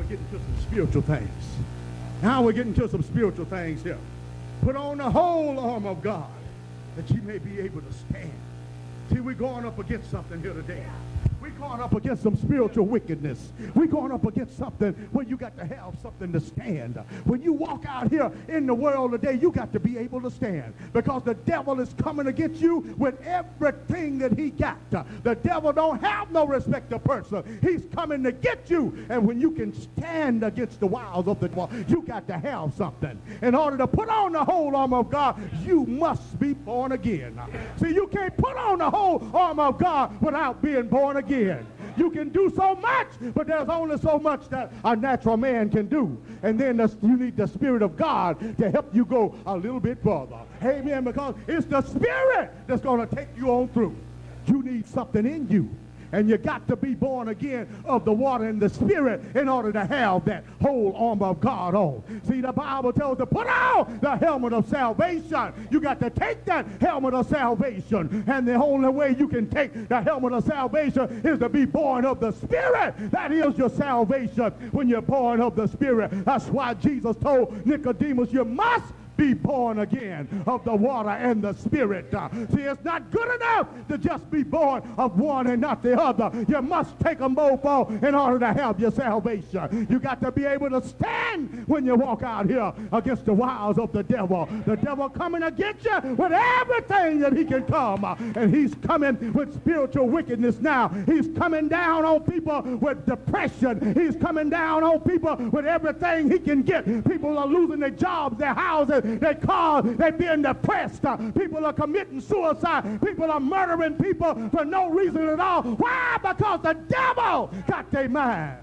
getting to some spiritual things. Now we're getting to some spiritual things here. Put on the whole armor of God that you may be able to stand. See, we're going up against something here today. We're going up against some spiritual wickedness. We're going up against something where you got to have something to stand. When you walk out here in the world today, you got to be able to stand because the devil is coming against you with everything that he got. The devil don't have no respect of person. He's coming to get you. And when you can stand against the wiles of the devil, you got to have something. In order to put on the whole armor of God, you must be born again. See, you can't put on the whole armor of God without being born again. You can do so much, but there's only so much that a natural man can do. And then you need the Spirit of God to help you go a little bit further. Amen, because it's the Spirit that's going to take you on through. You need something in you. And you got to be born again of the water and the Spirit in order to have that whole armor of God on. See, the Bible tells us to put on the helmet of salvation. You got to take that helmet of salvation. And the only way you can take the helmet of salvation is to be born of the Spirit. That is your salvation when you're born of the Spirit. That's why Jesus told Nicodemus, you must be born again of the water and the Spirit. See, it's not good enough to just be born of one and not the other. You must take them both on in order to have your salvation. You got to be able to stand when you walk out here against the wiles of the devil. The devil coming against you with everything that he can come. And he's coming with spiritual wickedness now. He's coming down on people with depression. He's coming down on people with everything he can get. People are losing their jobs, their houses, their cars. They're being depressed. People are committing suicide. People are murdering people for no reason at all. Why? Because the devil got their mind.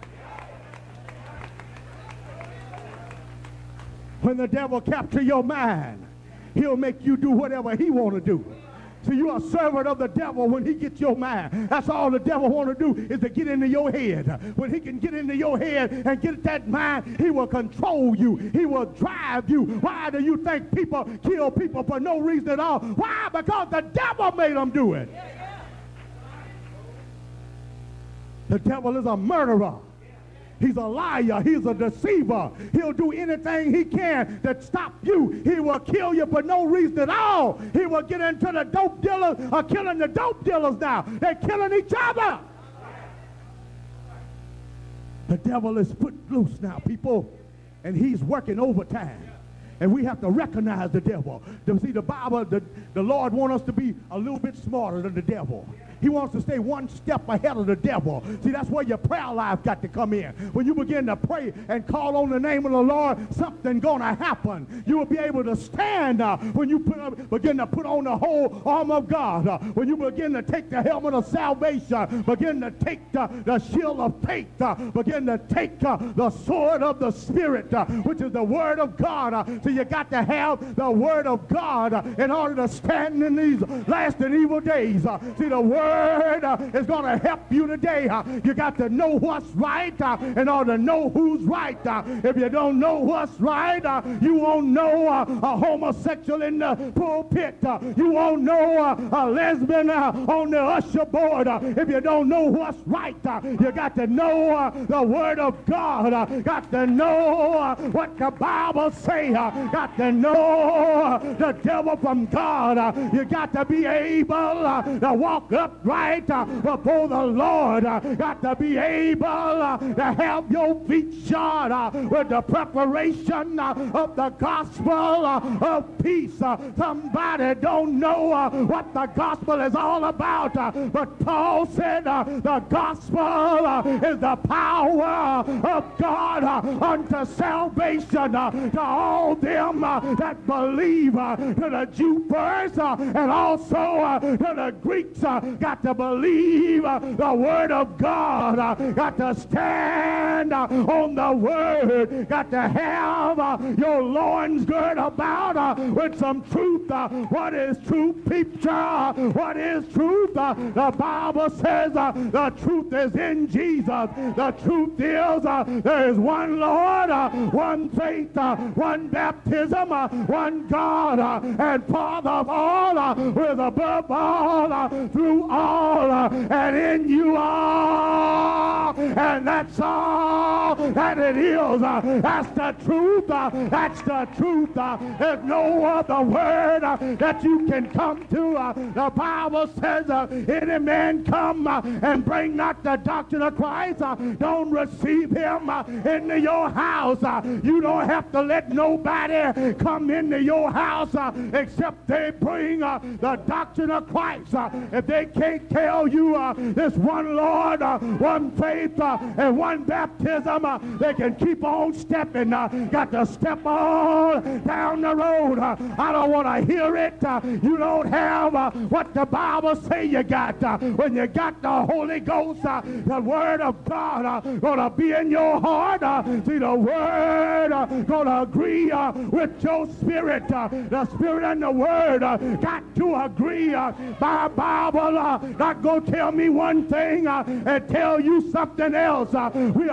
When the devil captures your mind, he'll make you do whatever he want to do. So you're a servant of the devil when he gets your mind. That's all the devil want to do is to get into your head. When he can get into your head and get that mind, he will control you. He will drive you. Why do you think people kill people for no reason at all? Why? Because the devil made them do it. The devil is a murderer. He's a liar. He's a deceiver. He'll do anything he can to stop you. He will kill you for no reason at all. He will get into the dope dealers killing the dope dealers now. They're killing each other. The devil is put loose now, people, and he's working overtime. And we have to recognize the devil. See, the Bible, the Lord wants us to be a little bit smarter than the devil. He wants to stay one step ahead of the devil. See, that's where your prayer life got to come in. When you begin to pray and call on the name of the Lord, something's going to happen. You will be able to stand when you begin to put on the whole armor of God. When you begin to take the helmet of salvation, begin to take the shield of faith, begin to take the sword of the Spirit, which is the word of God. So you got to have the word of God in order to stand in these last and evil days. See, the word is going to help you today. You got to know what's right in order to know who's right. If you don't know what's right, you won't know a homosexual in the pulpit. You won't know a lesbian on the usher board. If you don't know what's right, you got to know the word of God. Got to know what the Bible says. Got to know the devil from God. You got to be able to walk upright before the Lord. Got to be able to have your feet shod with the preparation of the gospel of peace. Somebody don't know what the gospel is all about, but Paul said the gospel is the power of God unto salvation to all them that believe, to the Jew first and also to the Greeks. Got to believe the word of God. Got to stand on the word. Got to have your loins girt about with some truth. What is truth, preacher? What is truth? The Bible says the truth is in Jesus. The truth is there is one Lord, one faith, one baptism, one God, and Father of all, who is above all, through all, and in you all. and that's all that it is. That's the truth. That's the truth. There's no other word that you can come to. The Bible says, any man come and bring not the doctrine of Christ, don't receive him into your house. You don't have to let nobody come into your house except they bring the doctrine of Christ. If they can't tell you this one Lord, one faith, and one baptism, they can keep on stepping. Got to step on down the road. I don't want to hear it. You don't have what the Bible say you got. When you got the Holy Ghost, the Word of God gonna be in your heart. See, the Word gonna agree with your spirit. The Spirit and the Word got to agree. My Bible not gonna tell me one thing and tell you something else. We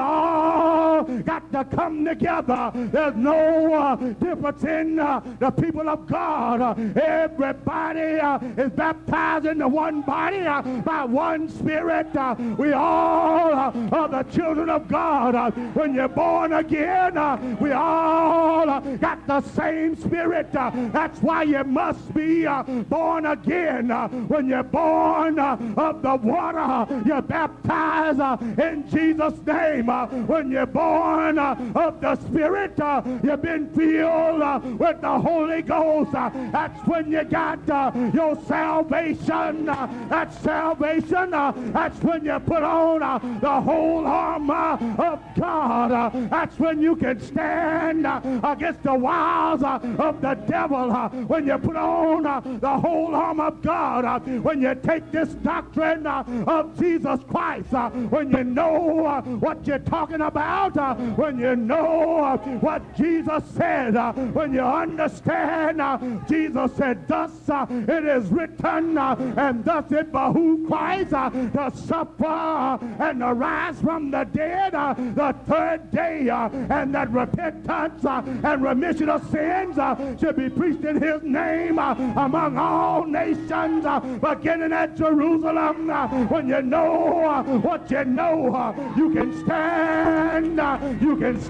all got to come together. There's no difference in the people of God. Everybody is baptized into one body by one Spirit. We all are the children of God. When you're born again, we all got the same Spirit. That's why you must be born again. When you're born of the water, you're baptized in Jesus' name. When you're born of the Spirit, you've been filled with the Holy Ghost. That's when you got your salvation. That's salvation. That's when you put on the whole armor of God. That's when you can stand against the wiles of the devil. When you put on the whole armor of God. When you take this doctrine of Jesus Christ. When you know what you're talking about. When you know what Jesus said. When you understand Jesus said, thus it is written, and thus it behooved Christ to suffer and to rise from the dead the third day, and that repentance and remission of sins should be preached in his name among all nations, beginning at Jerusalem. When you know what you know, you can stand, you can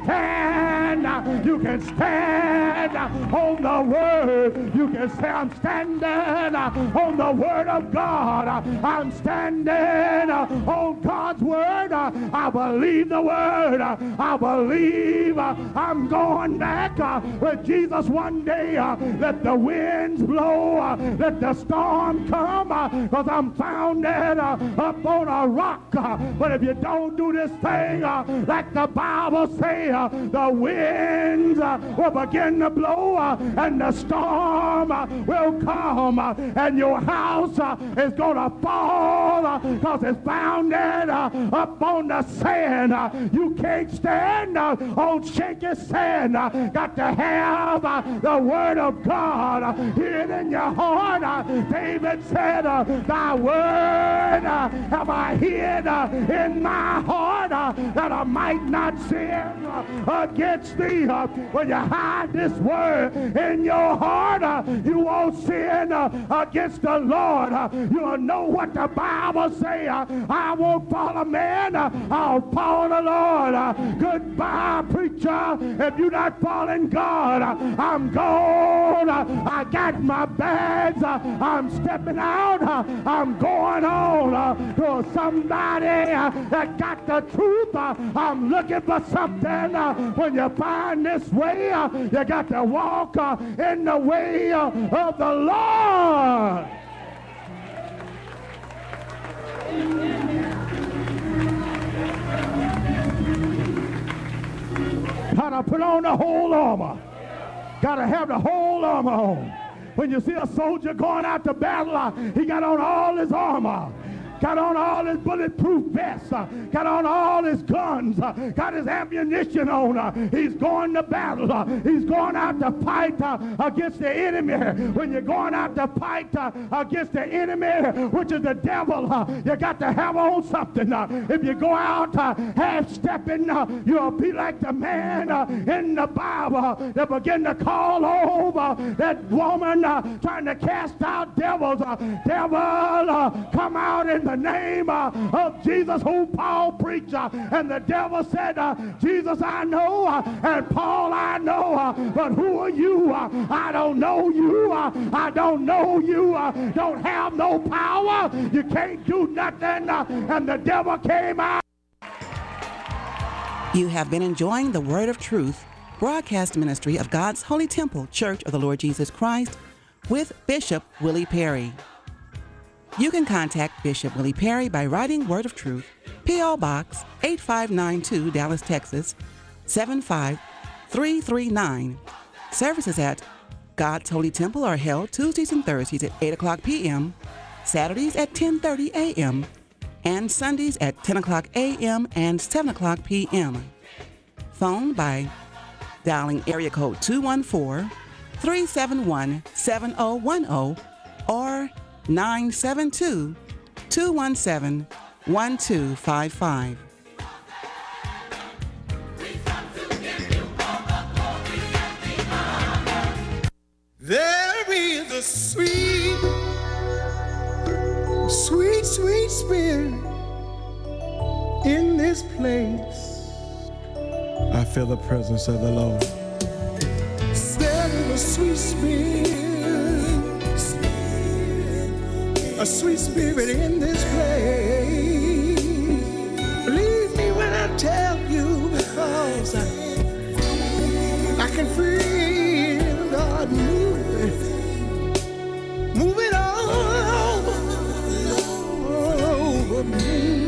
stand, you can stand on the word. You can say, I'm standing on the word of God. I'm standing on God's word. I believe the word. I believe I'm going back with Jesus one day. Let the winds blow, let the storm come, because I'm founded up on a rock. But if you don't do this thing like the Bible say, the winds will begin to blow and the storm will come and your house is going to fall because it's founded up on the sand. You can't stand on shaky sand. Got to have the word of God hid in your heart. David said, thy word have I hid in my heart that I might not sin against thee. When you hide this word in your heart, you won't sin against the Lord. You'll know what the Bible say. I won't follow man, I'll follow the Lord. Goodbye, preacher, if you're not following God. I'm gone. I got my bags. I'm stepping out. I'm going on to somebody that got the truth. I'm looking for something. When you find this way, you got to walk in the way of the Lord. Got to put on the whole armor. Got to have the whole armor on. When you see a soldier going out to battle, he got on all his armor. Got on all his bulletproof vests, got on all his guns, got his ammunition on. He's going to battle. He's going out to fight against the enemy. When you're going out to fight against the enemy, which is the devil, you got to have on something. If you go out half-stepping, you'll be like the man in the Bible that began to call over that woman trying to cast out devils. Devil, come out in the the name of Jesus whom Paul preached. And the devil said, Jesus I know, and Paul I know, but who are you? I don't know you. I don't know you. Don't have no power. You can't do nothing. And the devil came out. You have been enjoying the Word of Truth broadcast ministry of God's Holy Temple Church of the Lord Jesus Christ with Bishop Willie Perry. You can contact Bishop Willie Perry by writing Word of Truth, P.O. Box 8592, Dallas, Texas 75339. Services at God's Holy Temple are held Tuesdays and Thursdays at 8 o'clock p.m., Saturdays at 10:30 a.m., and Sundays at 10 o'clock a.m. and 7 o'clock p.m. Phone by dialing area code 214-371-7010 or 972-217-1255. There is a sweet, sweet, sweet spirit in this place. I feel the presence of the Lord. There is a sweet spirit in this place. Believe me when I tell you, because I can feel God moving all over me.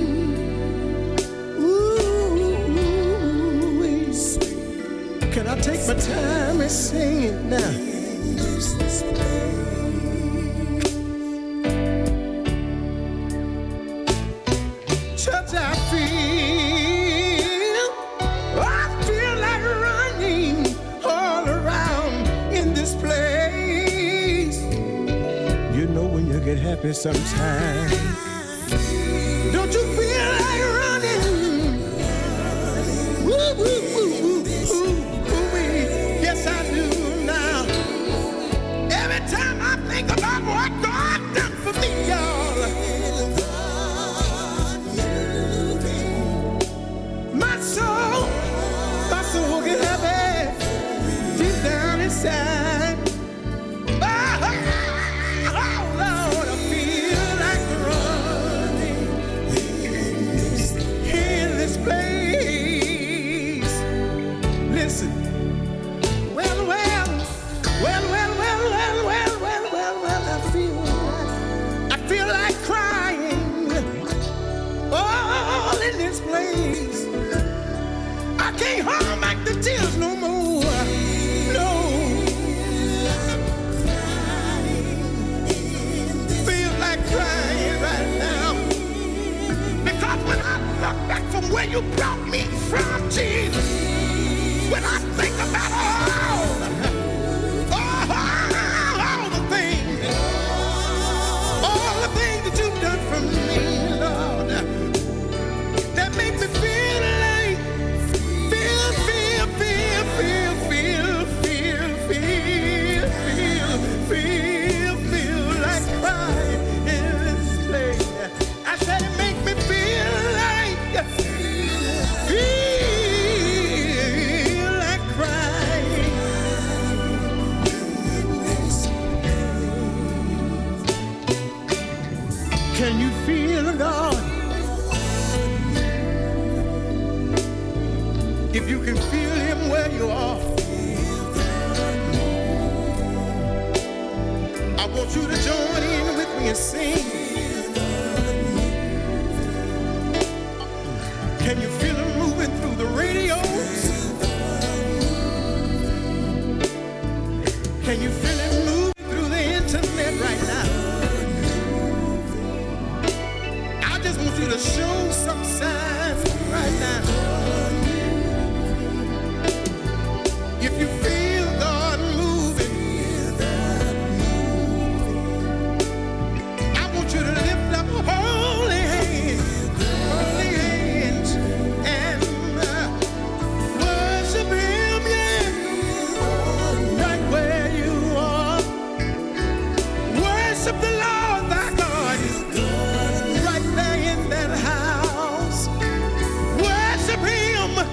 Can I take my time and sing it now? Church, I feel like running all around in this place. You know when you get happy sometimes, don't you feel like running? Woo, woo, woo, woo, woo. Yes, I do now. Every time I think about what God done for me, y'all, my soul get happy deep down inside. Oh, Lord, I feel like running in this place. Listen. I feel like crying all in this place. I can't hold back the tears no more. No. Feel like crying right now. Because when I look back from where you brought me from, Jesus, when I think about all the things that you've done for me, Lord, that make me feel like, feel like crying in this place. I said it make me feel like crying. Can you feel God? If you can feel Him where you are, I want you to join in with me and sing. Can you feel Him moving through the radios? Can you feel